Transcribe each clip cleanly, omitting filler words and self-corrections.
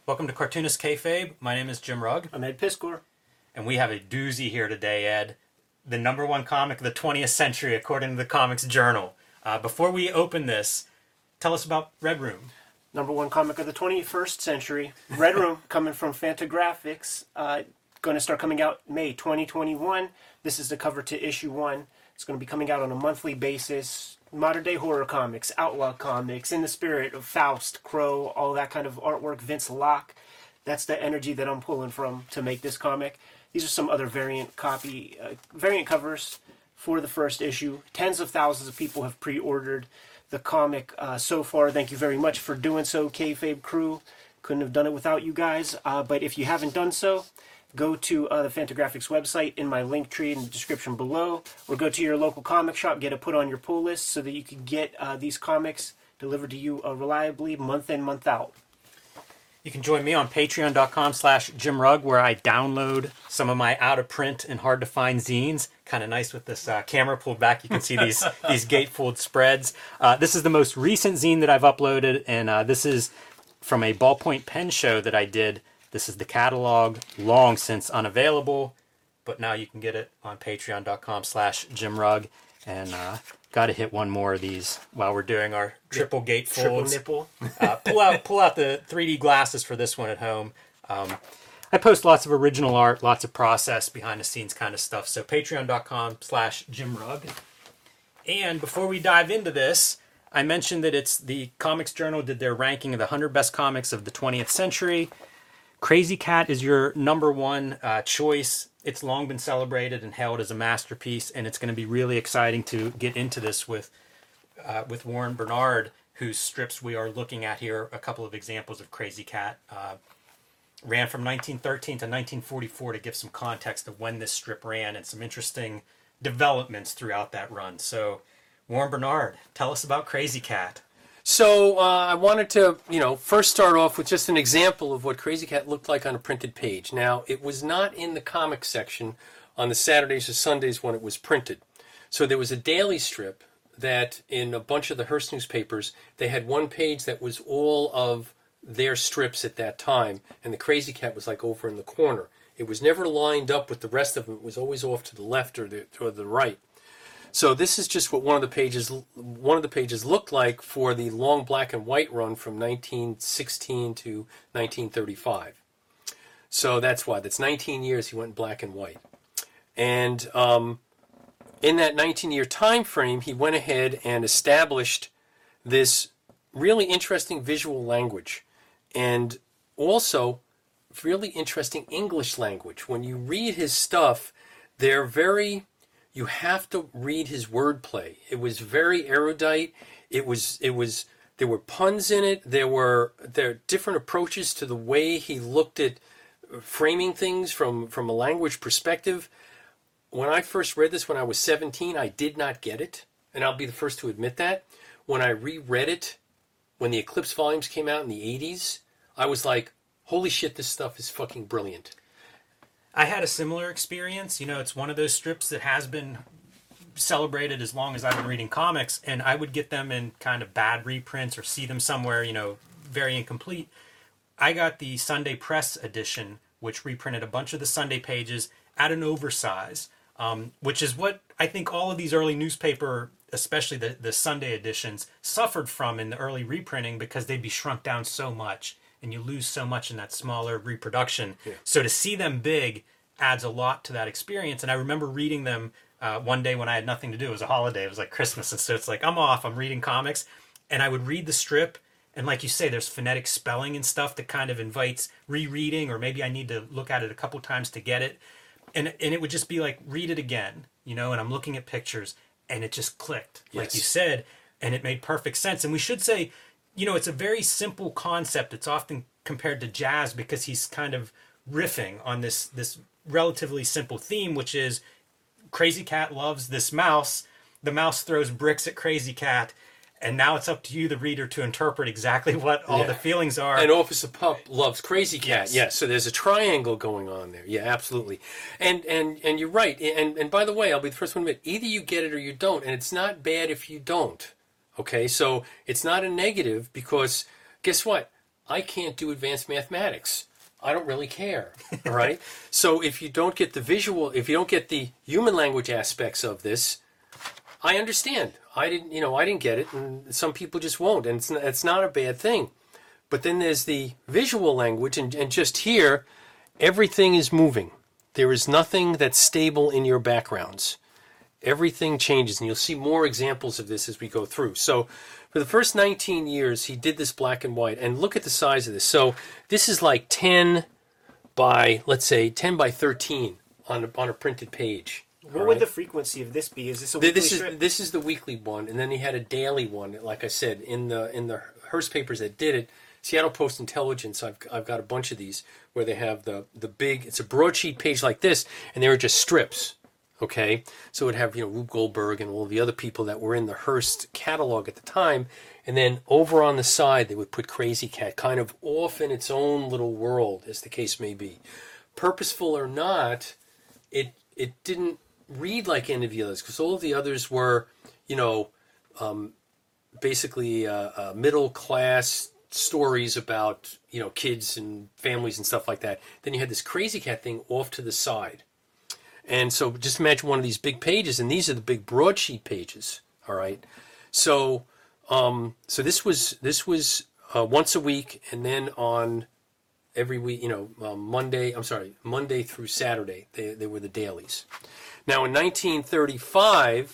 Welcome to Cartoonist Kayfabe. My name is Jim Rugg. I'm Ed Piskor. And we have a doozy here today, Ed. The number one comic of the 20th century, according to the Comics Journal. Before we open this, tell us about Red Room. Number one comic of the 21st century. Red Room, coming from Fantagraphics. Going to start coming out May 2021. This is the cover to issue 1. It's going to be coming out on a monthly basis. Modern day horror comics, outlaw comics, in the spirit of Faust, Crow, all that kind of artwork, Vince Locke. That's the energy that I'm pulling from to make this comic. These are some other variant covers for the first issue. Tens of thousands of people have pre-ordered the comic so far. Thank you very much for doing so, Kayfabe crew. Couldn't have done it without you guys. But if you haven't done so, go to the Fantagraphics website in my link tree in the description below, or go to your local comic shop, get it put on your pull list so that you can get these comics delivered to you reliably month in, month out. You can join me on patreon.com/JimRugg, where I download some of my out-of-print and hard-to-find zines. Kind of nice with this camera pulled back. You can see these gatefold spreads. This is the most recent zine that I've uploaded, and this is from a ballpoint pen show that I did. This is the catalog, long since unavailable, but now you can get it on patreon.com/JimRugg. And got to hit one more of these while we're doing our triple gatefolds. Triple nipple. Pull out the 3D glasses for this one at home. I post lots of original art, lots of process, behind the scenes kind of stuff. So patreon.com/JimRugg. And before we dive into this, I mentioned that it's the Comics Journal did their ranking of the 100 best comics of the 20th century. Crazy Cat is your number one choice. It's long been celebrated and hailed as a masterpiece, and it's going to be really exciting to get into this with Warren Bernard, whose strips we are looking at here. A couple of examples of Crazy Cat. Ran from 1913 to 1944 to give some context of when this strip ran and some interesting developments throughout that run. So, Warren Bernard, tell us about Crazy Cat. So I wanted to, first start off with just an example of what Crazy Cat looked like on a printed page. Now, it was not in the comic section on the Saturdays or Sundays when it was printed. So there was a daily strip that in a bunch of the Hearst newspapers, they had one page that was all of their strips at that time, and the Crazy Cat was like over in the corner. It was never lined up with the rest of them. It was always off to the left or the right. So this is just what one of the pages looked like for the long black and white run from 1916 to 1935. So that's why. That's 19 years he went black and white. And in that 19-year time frame, he went ahead and established this really interesting visual language and also really interesting English language. When you read his stuff, they're very... You have to read his wordplay. It was very erudite. There were puns in it. There were different approaches to the way he looked at framing things from a language perspective. When I first read this when I was 17, I did not get it, and I'll be the first to admit that. When I reread it, when the Eclipse volumes came out in the 80s, I was like, holy shit, this stuff is fucking brilliant. I had a similar experience. It's one of those strips that has been celebrated as long as I've been reading comics, and I would get them in kind of bad reprints or see them somewhere, very incomplete. I got the Sunday Press edition, which reprinted a bunch of the Sunday pages at an oversize, which is what I think all of these early newspaper, especially the Sunday editions, suffered from in the early reprinting because they'd be shrunk down so much. And you lose so much in that smaller reproduction. Yeah. So to see them big adds a lot to that experience. And I remember reading them one day when I had nothing to do. It was a holiday. It was like Christmas. And so it's like, I'm off. I'm reading comics. And I would read the strip. And like you say, there's phonetic spelling and stuff that kind of invites rereading. Or maybe I need to look at it a couple times to get it. And it would just be like, read it again. And I'm looking at pictures. And it just clicked, yes, like you said. And it made perfect sense. And we should say, it's a very simple concept. It's often compared to jazz because he's kind of riffing on this relatively simple theme, which is Crazy Cat loves this mouse. The mouse throws bricks at Crazy Cat. And now it's up to you, the reader, to interpret exactly what all the feelings are. And Officer Pup loves Crazy Cat. Yes. So there's a triangle going on there. Yeah, absolutely. And you're right. And by the way, I'll be the first one to admit, either you get it or you don't. And it's not bad if you don't. Okay, so it's not a negative because guess what? I can't do advanced mathematics. I don't really care. All right. So if you don't get the visual, if you don't get the human language aspects of this, I understand. I didn't get it, and some people just won't, and it's not a bad thing. But then there's the visual language, and just here, everything is moving. There is nothing that's stable in your backgrounds. Everything changes, and you'll see more examples of this as we go through. So for the first 19 years, he did this black and white, and look at the size of this. So this is like 10 by, let's say, 10 by 13 on a printed page. What would the frequency of this be? Is this a weekly strip? This is the weekly one, and then he had a daily one. Like I said, in the Hearst papers that did it, Seattle Post Intelligence, I've got a bunch of these where they have the big, it's a broadsheet page like this, and they were just strips. Okay, so it would have, Rube Goldberg and all the other people that were in the Hearst catalog at the time, and then over on the side they would put Crazy Cat, kind of off in its own little world, as the case may be. Purposeful or not, it didn't read like any of the others, because all of the others were, basically middle class stories about, kids and families and stuff like that. Then you had this Crazy Cat thing off to the side. And so just imagine one of these big pages, and these are the big broadsheet pages. All right. So so this was once a week, and then on every week, Monday through Saturday, they were the dailies. Now in 1935,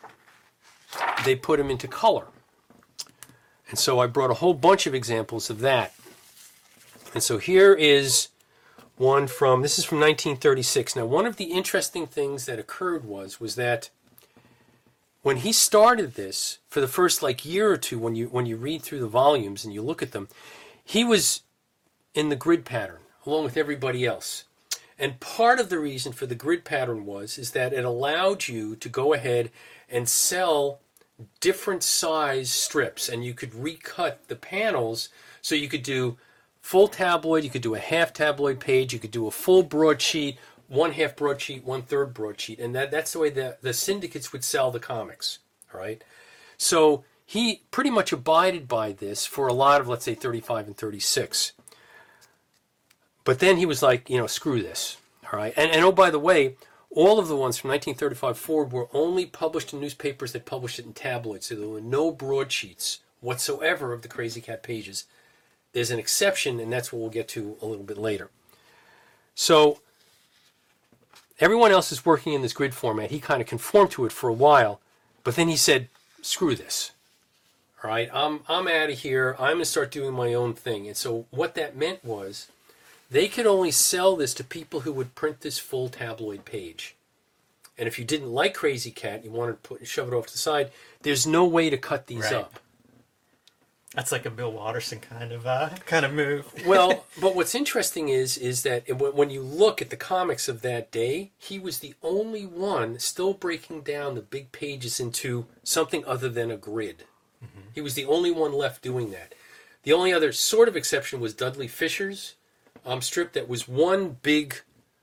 they put them into color. And so I brought a whole bunch of examples of that. And so here is one this is from 1936. Now, one of the interesting things that occurred was that when he started this, for the first year or two, when you read through the volumes and you look at them, he was in the grid pattern along with everybody else. And part of the reason for the grid pattern is that it allowed you to go ahead and sell different size strips, and you could recut the panels, so you could do full tabloid, you could do a half tabloid page, you could do a full broadsheet, 1/2 broadsheet, 1/3 broadsheet, and that's the way the syndicates would sell the comics. All right, so he pretty much abided by this for a lot of, let's say, 35 and 36. But then he was like, screw this. All right, and oh, by the way, all of the ones from 1935 forward were only published in newspapers that published it in tabloids, so there were no broadsheets whatsoever of the Crazy Cat pages. There's an exception, and that's what we'll get to a little bit later. So everyone else is working in this grid format. He kind of conformed to it for a while, but then he said, screw this. All right, I'm out of here. I'm going to start doing my own thing. And so what that meant was they could only sell this to people who would print this full tabloid page. And if you didn't like Crazy Cat, you wanted to shove it off to the side, there's no way to cut these up. That's like a Bill Watterson kind of move. Well, but what's interesting is that when you look at the comics of that day, he was the only one still breaking down the big pages into something other than a grid. Mm-hmm. He was the only one left doing that. The only other sort of exception was Dudley Fisher's strip that was one big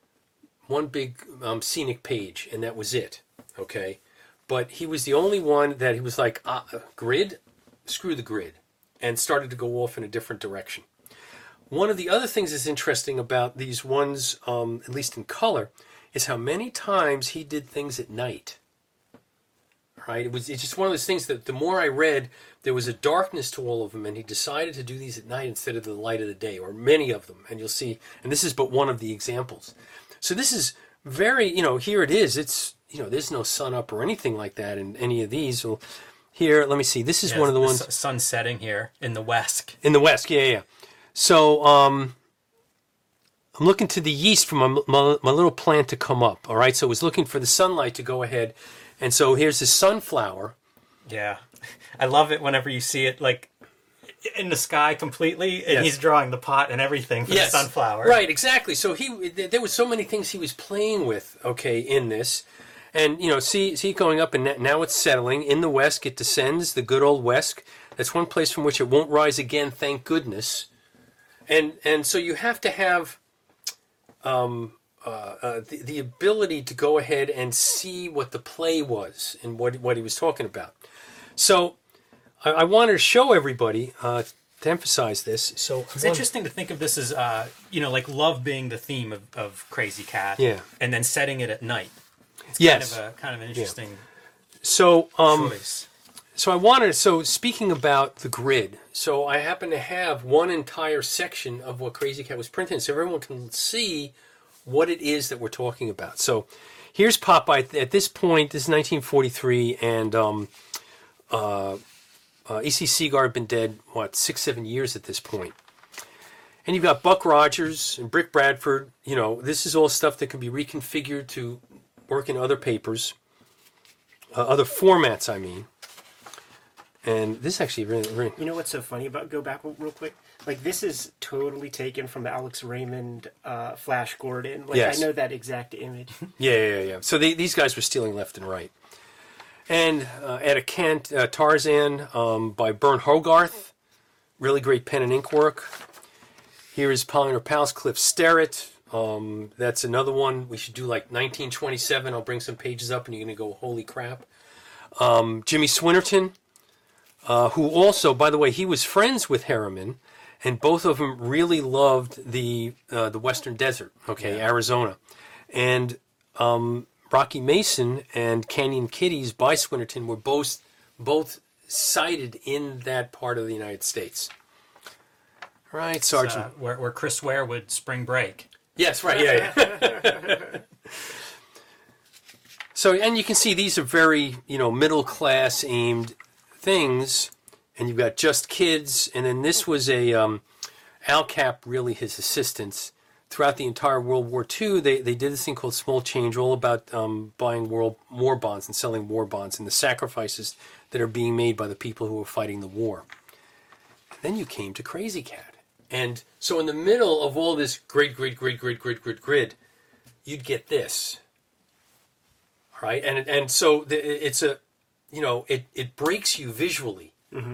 scenic page, and that was it. Okay, but he was the only one that he was like, grid, screw the grid, and started to go off in a different direction. One of the other things that's interesting about these ones, at least in color, is how many times he did things at night. Right? It's just one of those things that the more I read, there was a darkness to all of them, and he decided to do these at night instead of the light of the day, or many of them. And you'll see, and this is but one of the examples. So this is very, here it is. It's, there's no sun up or anything like that in any of these. Well, here, let me see. This is one of the ones. Sun setting here in the west. In the west, yeah. So I'm looking to the east for my little plant to come up. All right, so I was looking for the sunlight to go ahead. And so here's the sunflower. Yeah. I love it whenever you see it like in the sky completely, and he's drawing the pot and everything for the sunflower. Right, exactly. So there were so many things he was playing with, in this. And, see going up, and now it's settling. In the west, it descends, the good old west. That's one place from which it won't rise again, thank goodness. And so you have to have the ability to go ahead and see what the play was and what he was talking about. So I wanted to show everybody to emphasize this. So It's interesting to think of this as, like love being the theme of Crazy Cat. Yeah. And then setting it at night. It's Yes. kind of an interesting So choice. So speaking about the grid, so I happen to have one entire section of what Crazy Cat was printing, so everyone can see what it is that we're talking about. So here's Popeye. At this point, this is 1943, and E.C. Segar had been dead, 6-7 years at this point. And you've got Buck Rogers and Brick Bradford. This is all stuff that can be reconfigured to work in other papers, other formats, I mean. And this actually really... You know what's so funny about, go back real quick? Like, this is totally taken from the Alex Raymond, Flash Gordon. Like, Yes. I know that exact image. Yeah. So these guys were stealing left and right. And Etta Kent, Tarzan by Bern Hogarth. Really great pen and ink work. Here is Polliner Pals, Cliff Sterrett. That's another one. We should do like 1927. I'll bring some pages up and you're going to go, holy crap. Jimmy Swinnerton. Who also, by the way, he was friends with Harriman, and both of them really loved the Western Desert, Arizona. And Rocky Mason and Canyon Kitties by Swinnerton were both sighted in that part of the United States. Right, Sergeant. Where Chris Ware would spring break. Yes, right, yeah. So, and you can see these are very, middle class aimed things, and you've got Just Kids, and then this was Al Cap, really his assistants. Throughout the entire World War II, they did this thing called Small Change, all about buying war bonds and selling war bonds and the sacrifices that are being made by the people who are fighting the war. Then you came to Crazy Cat. And so in the middle of all this grid, you'd get this. All right? And so it's a... it breaks you visually. Mm-hmm.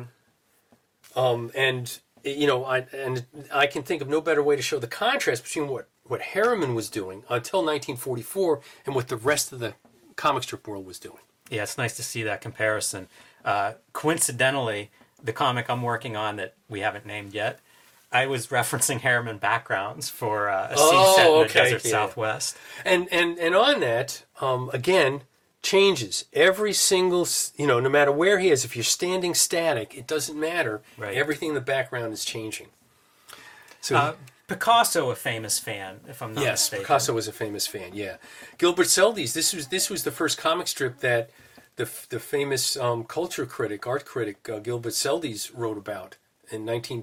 I can think of no better way to show the contrast between what Harriman was doing until 1944 and what the rest of the comic strip world was doing. Yeah, it's nice to see that comparison. Coincidentally, the comic I'm working on that we haven't named yet, I was referencing Harriman backgrounds for a scene set in the desert Southwest. And on that, again... changes every single, no matter where he is. If you're standing static, it doesn't matter. Right. Everything in the background is changing. So Picasso, a famous fan, if I'm not mistaken. Yes, Picasso was a famous fan. Yeah, Gilbert Seldes. This was the first comic strip that the famous culture critic, art critic Gilbert Seldes wrote about in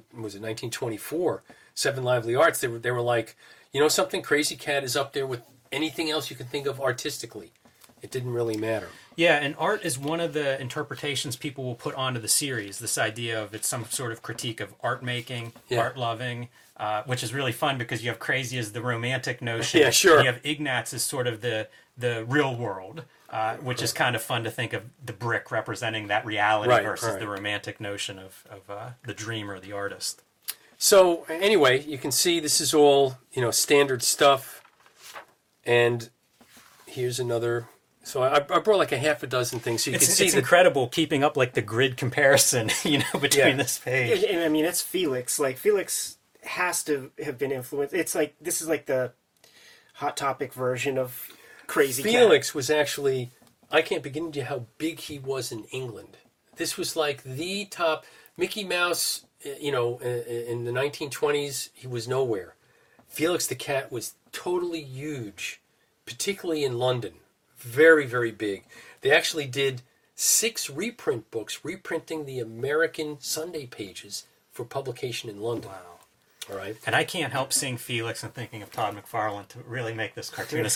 1924. Seven Lively Arts. They were like, something, Crazy Cat is up there with anything else you can think of artistically. It didn't really matter. Yeah, and art is one of the interpretations people will put onto the series. This idea of it's some sort of critique of art making, art loving, which is really fun because you have Crazy as the romantic notion. Yeah, sure. And you have Ignatz as sort of the real world, which is kind of fun to think of the brick representing that reality versus the romantic notion of the dreamer, the artist. So anyway, you can see this is all standard stuff, and here's another. So I brought like a half a dozen things, so you can see. It's incredible keeping up like the grid comparison, between this page. And I mean, it's Felix. Like, Felix has to have been influenced. It's like, this is like the Hot Topic version of Crazy Cat. Felix was actually, I can't begin to tell you how big he was in England. This was like the top. Mickey Mouse, in the 1920s, he was nowhere. Felix the Cat was totally huge, particularly in London. Very, very big. They actually did 6 reprint books, reprinting the American Sunday pages for publication in London. Wow. All right. And I can't help seeing Felix and thinking of Todd McFarlane to really make this cartoonist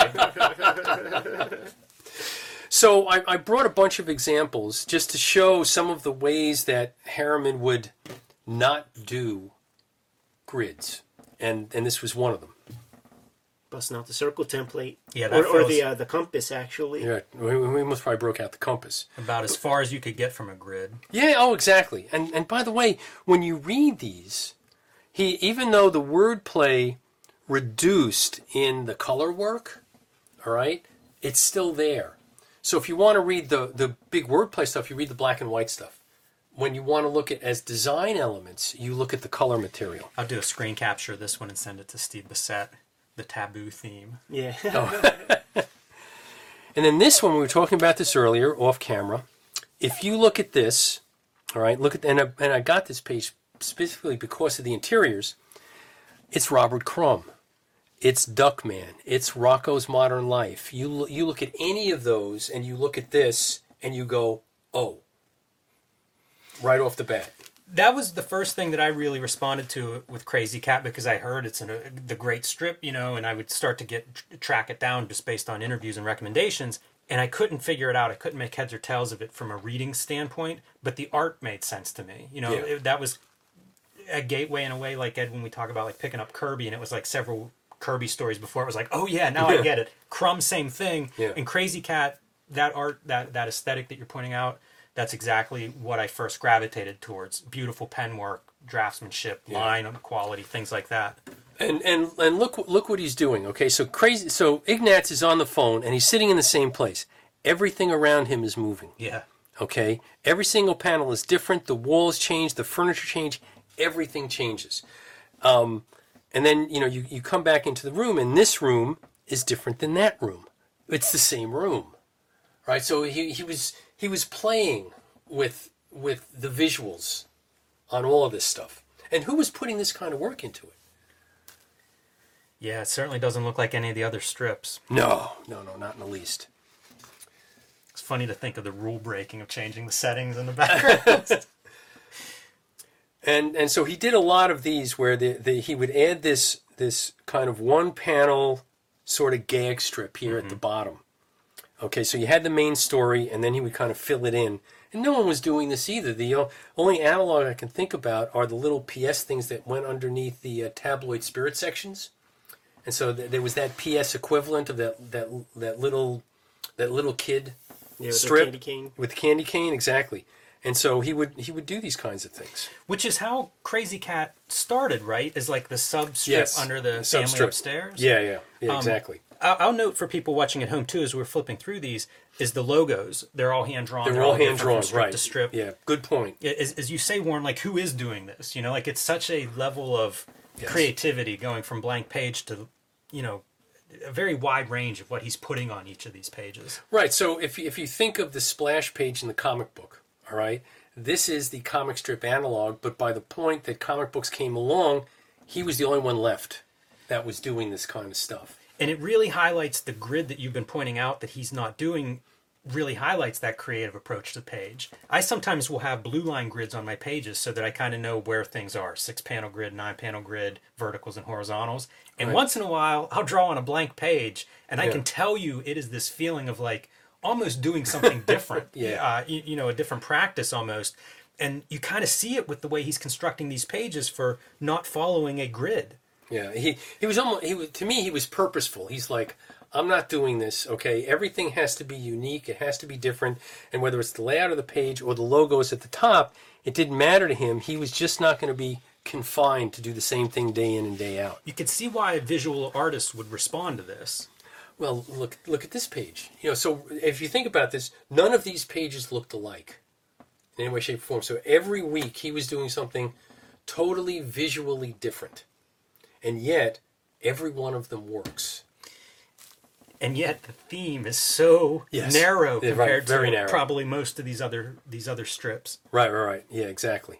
kayfabe. So I brought a bunch of examples just to show some of the ways that Harriman would not do grids. And this was one of them. Busting out the circle template. Yeah, or the compass, actually. Yeah, we must probably broke out the compass. About as far as you could get from a grid. Yeah, oh, exactly. And by the way, when you read these, even though the wordplay reduced in the color work, all right, it's still there. So if you want to read the big wordplay stuff, you read the black and white stuff. when you want to look at as design elements, you look at the color material. I'll do a screen capture of this one and send it to Steve Bissett. The taboo theme. Yeah. And then this one, we were talking about this earlier off camera. If you look at this, all right, look at, and I got this page specifically because of the interiors. It's Robert Crumb. It's Duckman. It's Rocco's Modern Life. You look at any of those and you look at this and you go, oh, right off the bat. That was the first thing that I really responded to with Crazy Cat, because I heard it's the great strip, you know, and I would start to track it down just based on interviews and recommendations, and I couldn't figure it out. I couldn't make heads or tails of it from a reading standpoint, but the art made sense to me. You know, Yeah. that was a gateway in a way, like Ed, when we talk about like picking up Kirby, and it was like several Kirby stories before it was like, oh yeah, now I get it. Crumb, same thing. Yeah. And Crazy Cat, that art, that aesthetic that you're pointing out, that's exactly what I first gravitated towards. Beautiful pen work, draftsmanship, line quality, things like that. And look what he's doing. Okay, so Ignatz is on the phone and he's sitting in the same place. Everything around him is moving. Yeah. Okay, every single panel is different. The walls change, the furniture change, everything changes. And then you come back into the room, and this room is different than that room. It's the same room, right? So he was playing with the visuals on all of this stuff. And who was putting this kind of work into it? Yeah, it certainly doesn't look like any of the other strips. No, not in the least. It's funny to think of the rule breaking of changing the settings in the background. And so he did a lot of these where he would add this kind of one panel sort of gag strip here at the bottom. Okay, so you had the main story, and then he would kind of fill it in. And no one was doing this either. The only analog I can think about are the little PS things that went underneath the tabloid spirit sections. And so there was that PS equivalent of that little kid strip with the candy cane. with the candy cane, exactly. And so he would do these kinds of things. Which is how Crazy Cat started, right? Is like the substrip Yes, under the substrip. family upstairs. Yeah, exactly. I'll note for people watching at home too, as we're flipping through these, is the logos. They're all hand drawn. They're all hand different drawn, from strip right? To strip. Yeah, good point. As you say, Warren, like who is doing this? You know, like it's such a level of creativity going from blank page to, a very wide range of what he's putting on each of these pages. Right. So if you think of the splash page in the comic book, all right, this is the comic strip analog. But by the point that comic books came along, he was the only one left that was doing this kind of stuff. And it really highlights the grid that you've been pointing out that he's not doing, really highlights that creative approach to the page. I sometimes will have blue line grids on my pages so that I kind of know where things are. 6-panel grid, 9-panel grid, verticals and horizontals. And once in a while, I'll draw on a blank page, and I can tell you it is this feeling of like almost doing something different. A different practice almost. And you kind of see it with the way he's constructing these pages for not following a grid. Yeah, he was to me, he was purposeful. He's like, I'm not doing this, okay? Everything has to be unique. It has to be different. And whether it's the layout of the page or the logos at the top, it didn't matter to him. He was just not going to be confined to do the same thing day in and day out. You could see why a visual artist would respond to this. Well, look at this page. So if you think about this, none of these pages looked alike in any way, shape, or form. So every week he was doing something totally visually different. And yet, every one of them works. And yet, the theme is so narrow compared very to narrow. Probably most of these other strips. Right. Yeah, exactly.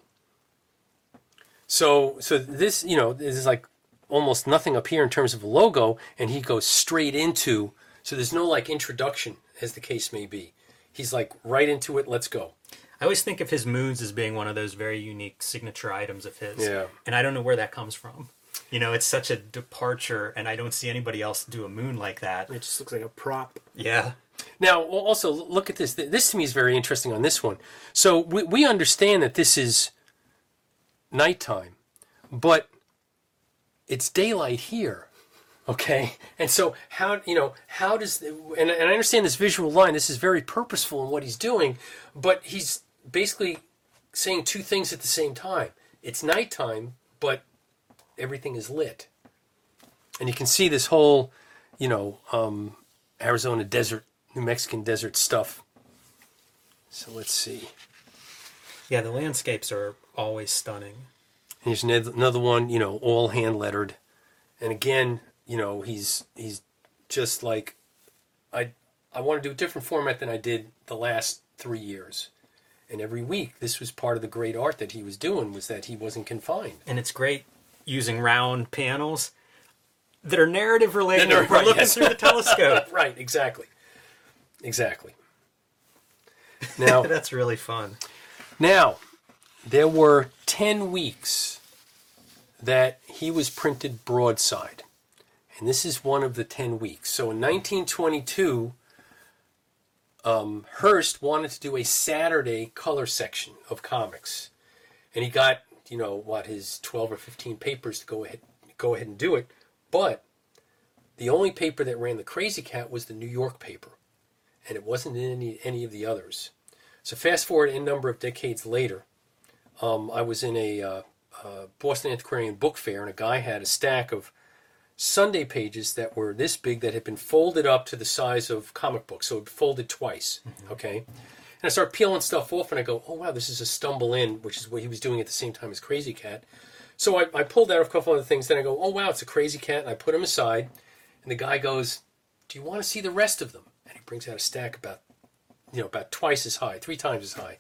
So this, this is like almost nothing up here in terms of a logo, and he goes straight into. So there's no like introduction, as the case may be. He's like right into it. Let's go. I always think of his moons as being one of those very unique signature items of his. Yeah. And I don't know where that comes from. It's such a departure, and I don't see anybody else do a moon like that. It just looks like a prop. Yeah. Now, also, look at this. This to me is very interesting on this one. So we understand that this is nighttime, but it's daylight here, okay? And so how does, and I understand this visual line, this is very purposeful in what he's doing, but he's basically saying two things at the same time. It's nighttime, but everything is lit. And you can see this whole, Arizona desert, New Mexican desert stuff. So let's see. Yeah, the landscapes are always stunning. Here's another one, all hand lettered. And again, he's just like, I want to do a different format than I did the last 3 years. And every week, this was part of the great art that he was doing, was that he wasn't confined. And it's great using round panels that are narrative related. We're We're looking through the telescope. Right, exactly. Now, That's really fun. Now, there were 10 weeks that he was printed broadside. And this is one of the 10 weeks. So in 1922, Hearst wanted to do a Saturday color section of comics. And he got, his 12 or 15 papers to go ahead and do it. But the only paper that ran the Crazy Cat was the New York paper. And it wasn't in any of the others. So fast forward a number of decades later, I was in a Boston Antiquarian Book Fair, and a guy had a stack of Sunday pages that were this big that had been folded up to the size of comic books, so it folded twice, okay? And I start peeling stuff off, and I go, oh, wow, this is a Stumble In, which is what he was doing at the same time as Crazy Cat. So I pulled out a couple other things, then I go, oh, wow, it's a Crazy Cat, and I put them aside, and the guy goes, do you want to see the rest of them? And he brings out a stack about twice as high, 3 times as high.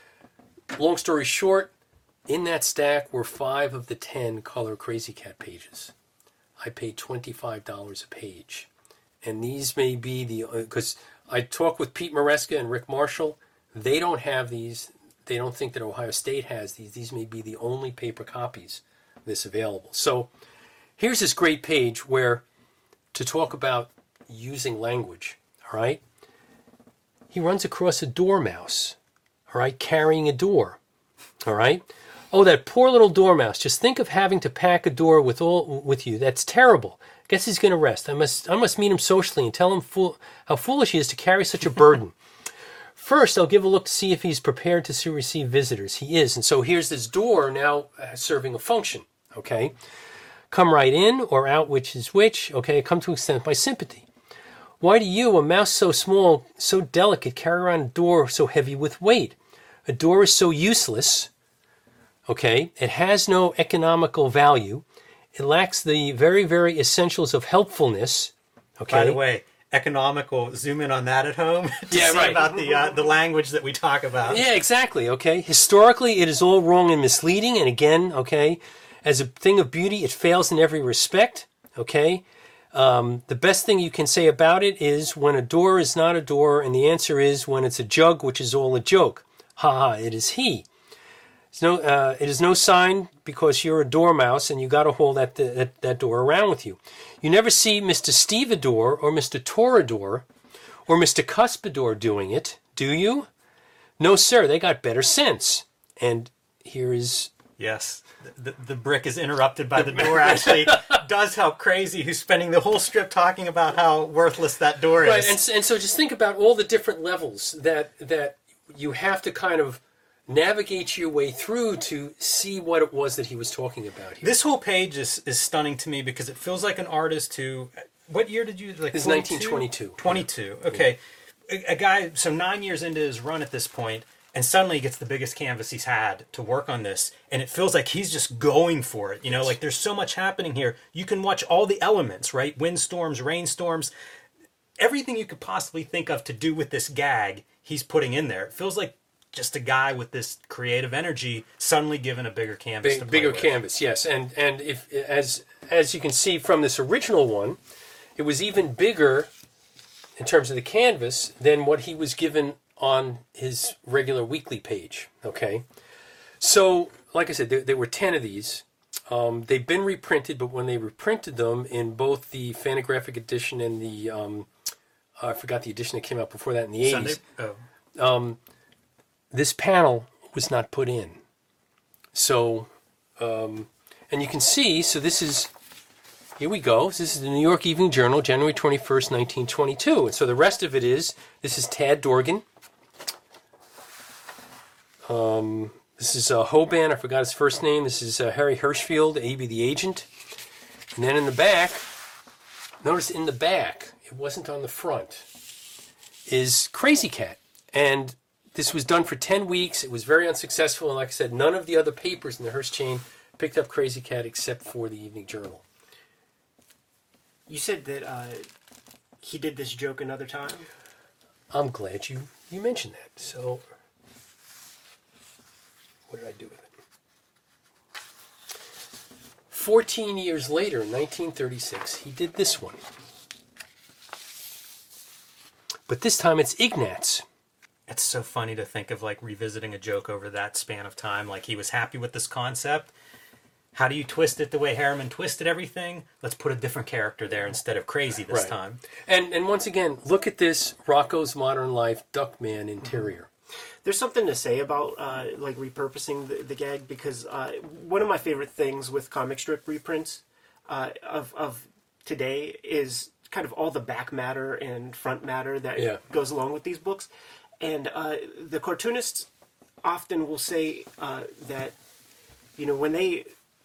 Long story short, in that stack were 5 of the 10 color Crazy Cat pages. I paid $25 a page. And these may be because I talked with Pete Maresca and Rick Marshall. They don't have these. They don't think that Ohio State has these. These may be the only paper copies of this available. So here's this great page where, to talk about using language, all right? He runs across a dormouse, all right, carrying a door, all right? Oh, that poor little dormouse. Just think of having to pack a door with you. That's terrible. Guess he's going to rest. I must meet him socially and tell him how foolish he is to carry such a burden. First, I'll give a look to see if he's prepared to receive visitors. He is. And so here's this door now serving a function, okay? Come right in or out, which is which, okay? Come to extend my sympathy. Why do you, a mouse so small, so delicate, carry around a door so heavy with weight? A door is so useless, okay? It has no economical value. It lacks the very, very essentials of helpfulness, okay? By the way, economical, zoom in on that at home to Yeah, see right. about the language that we talk about. Yeah, exactly, okay? Historically, it is all wrong and misleading, and again, okay, as a thing of beauty, it fails in every respect, okay? The best thing you can say about it is when a door is not a door, and the answer is when it's a jug, which is all a joke. Ha ha, it is he. It is no sign because you're a dormouse and you got to hold that door around with you. You never see Mr. Stevedore or Mr. Torador or Mr. Cuspidor doing it, do you? No, sir, they got better sense. And here is... Yes, the brick is interrupted by the door actually does help Crazy, who's spending the whole strip talking about how worthless that door is. Right, and so just think about all the different levels that you have to kind of navigate your way through to see what it was that he was talking about here. This whole page is stunning to me because it feels like an artist who... What year did you... Like This is 1922. 22, okay. A guy, so 9 years into his run at this point, and suddenly he gets the biggest canvas he's had to work on this, and it feels like he's just going for it. Like there's so much happening here. You can watch all the elements, right? Windstorms, rainstorms, everything you could possibly think of to do with this gag, he's putting in there. It feels like just a guy with this creative energy suddenly given a bigger canvas to play bigger with. canvas, yes. And if as you can see from this original one, it was even bigger in terms of the canvas than what he was given on his regular weekly page, okay? So, like I said, there were 10 of these. They've been reprinted, but when they reprinted them in both the Fantagraphic edition and the, I forgot the edition that came out before that in the 80s. This panel was not put in. So, and you can see, so this is, here we go. This is the New York Evening Journal, January 21st, 1922. And so the rest of it is, this is Tad Dorgan. This is Hoban, I forgot his first name. This is Harry Hirschfield, A.B. the Agent. And then in the back, notice in the back, it wasn't on the front, is Crazy Cat. And This was done for 10 weeks. It was very unsuccessful. And like I said, none of the other papers in the Hearst chain picked up Crazy Cat except for the Evening Journal. You said that he did this joke another time. I'm glad you mentioned that. So, what did I do with it? 14 years later, in 1936, he did this one. But this time it's Ignatz. It's so funny to think of like revisiting a joke over that span of time. Like he was happy with this concept. How do you twist it the way Harriman twisted everything? Let's put a different character there instead of Crazy this time. And once again, look at this Rocco's Modern Life Duckman interior. There's something to say about like repurposing the gag, because one of my favorite things with comic strip reprints of today is kind of all the back matter and front matter that goes along with these books. And the cartoonists often will say that, you know, when they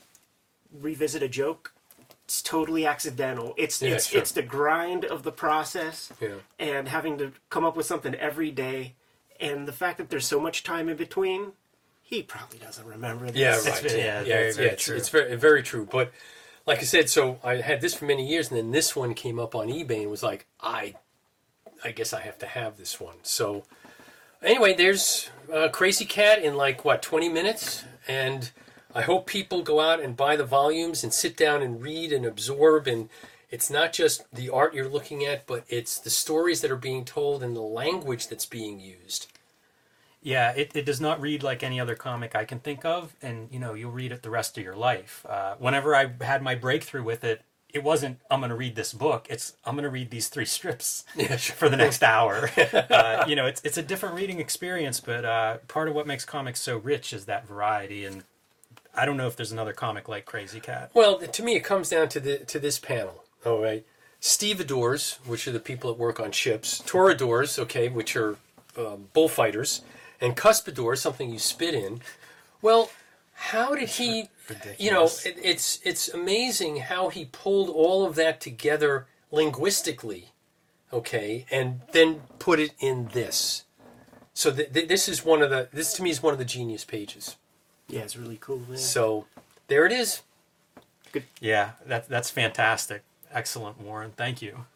revisit a joke, it's totally accidental. It's the grind of the process and having to come up with something every day. And the fact that there's so much time in between, he probably doesn't remember this. Yeah, right. It's very, very true. But like I said, so I had this for many years, and then this one came up on eBay and was like, I guess I have to have this one. So anyway, there's Crazy Cat in like, 20 minutes? And I hope people go out and buy the volumes and sit down and read and absorb. And it's not just the art you're looking at, but it's the stories that are being told and the language that's being used. Yeah, it does not read like any other comic I can think of, and you know, you'll read it the rest of your life. Whenever I had my breakthrough with it, it wasn't, I'm going to read this book, it's, I'm going to read these 3 strips for the next hour. You know, it's a different reading experience, but part of what makes comics so rich is that variety, and I don't know if there's another comic like Crazy Cat. Well, to me, it comes down to this panel. All right, stevedores, which are the people that work on ships; toreadors, okay, which are bullfighters; and cuspidors, something you spit in. Well, how did he? Ridiculous. You know, it's amazing how he pulled all of that together linguistically, okay, and then put it in this. So this is this to me is one of the genius pages. Yeah, it's really cool, man. So there it is. Good. Yeah, that's fantastic. Excellent, Warren. Thank you.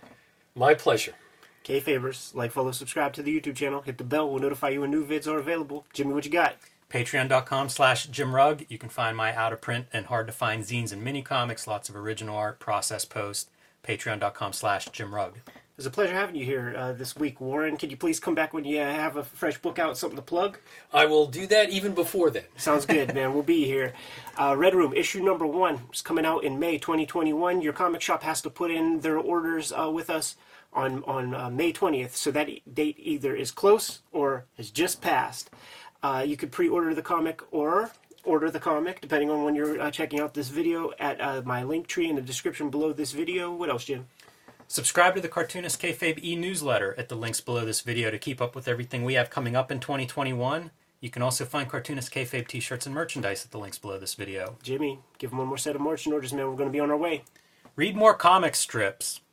My pleasure. Kayfabers, like, follow, subscribe to the YouTube channel. Hit the bell. We'll notify you when new vids are available. Jimmy, what you got? Patreon.com/JimRugg. You can find my out-of-print and hard-to-find zines and mini-comics. Lots of original art, process post. Patreon.com/JimRugg. It was a pleasure having you here this week, Warren. Could you please come back when you have a fresh book out, something to plug? I will do that even before then. Sounds good, man. We'll be here. Red Room, issue number 1 is coming out in May 2021. Your comic shop has to put in their orders with us on May 20th, so that date either is close or has just passed. You could pre-order the comic or order the comic, depending on when you're checking out this video, at my link tree in the description below this video. What else, Jim? Subscribe to the Cartoonist Kayfabe e-newsletter at the links below this video to keep up with everything we have coming up in 2021. You can also find Cartoonist Kayfabe t-shirts and merchandise at the links below this video. Jimmy, give them one more set of merch orders, man. We're going to be on our way. Read more comic strips.